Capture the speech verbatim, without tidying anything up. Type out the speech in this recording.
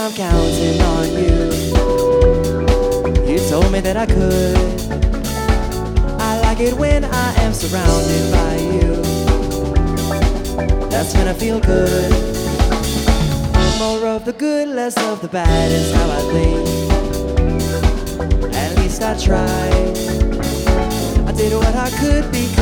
I'm counting on you. You told me that I could. I like it when I am surrounded by you. That's when I feel good. More of the good, less of the bad is how I think. At least I tried. I did what I could because